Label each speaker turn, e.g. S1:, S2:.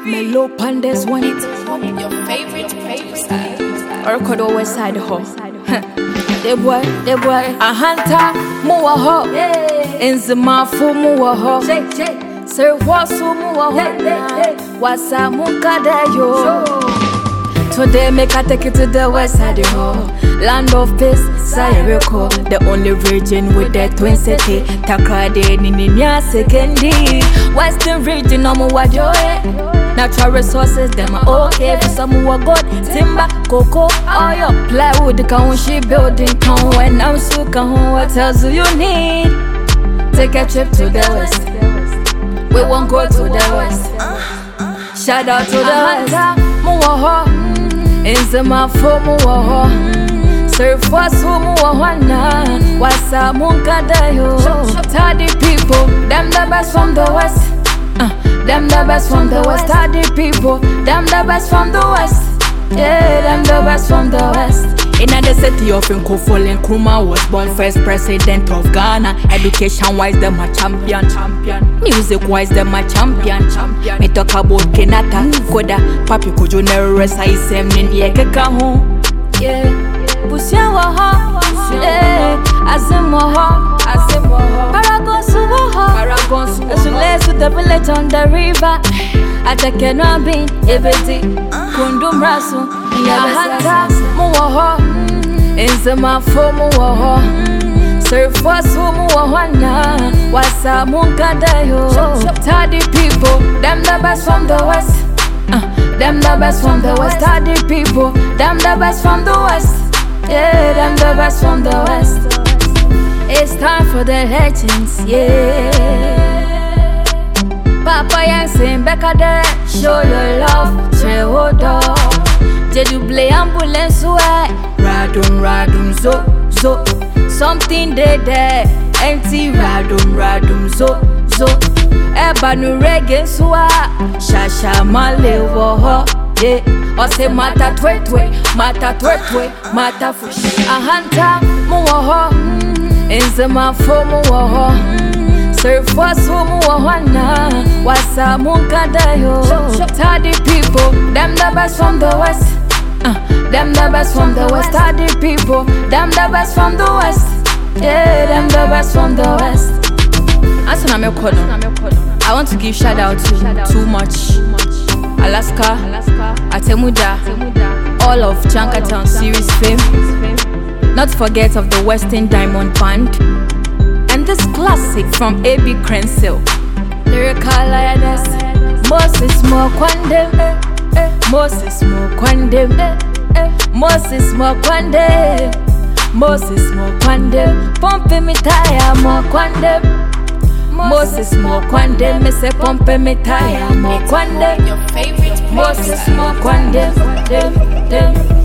S1: Mellow Pandas one it.
S2: Your favorite producer.
S1: Or could always side ho. The boy, a hunter, mua ho. In the mafu mua ho. Sir wasu mua ho. Wasa mukada yo. Today make I take it to the west side ho. Land of peace, Sayeriko. The only region with the twin city. Takrade Nininya Sekendi. Western region no more joy. Natural resources, them are okay. For some who are good, timber, cocoa, oil, plywood, can she building town. When I'm so can what else do you need? Take a trip to the west. We won't go to the west. Shout out to the west. Muwaho, Inzema for Muwaho. Surf was who Muwaho. Wasa Munkadayo. Tidy people, them the best from the west. Them the best from the west, tidy people. Them the best from the west. Yeah, them the best from the west. In the city of Nkofol, Nkrumah was born first president of Ghana. Education-wise, them a champion. Music-wise, them a champion. Me talk about Kenata, Koda, Papi Kojo Neres, I say Nindiye Kekaho. Yeah, Busia waha, yeah, Azimoho, Paragon Suho, as to the village on the river. I take a nobby, Ebedi, Kundum Rasu, Yahanta, Muaho, Inzema for Muaho, Surf was Muawana, Wasa Munkadayo. Tidy people, them the best from the west. Them the best from the west, tidy people. Them the best from the west. Yeah, them the best from the west. It's time for the legends, yeah. Papa Yansin Becca, show your love, Chehodo. Jeduble ambulance, radum, so. Something there, empty radum, so. Ebanu reggae, shasha malewo, yeah. Ose mata twetwe, mata fush. A hunter, muwaho, Inzema for muwaho. Surf was who muwawana, wasa munkadayo. Tidy people, them the best from the west. Them the best from the west, tidy people. Them the best from the west. Yeah, them the best from the west. I want to give shout out to Too Much, Alaska, Atemuda, all of Jankatown series fame. Not forget of the Western Diamond Band. And this classic from A.B. Crensil. Lyrical lioness, Moses Mokwande, Moses Mokwande, Moses Mokwande, Moses Mokwande, Pompe mitaya Mokwande, Moses Mokwande, me se pompe mitaya Mokwande,
S2: Your favorite producer.
S1: Moses Mokwande,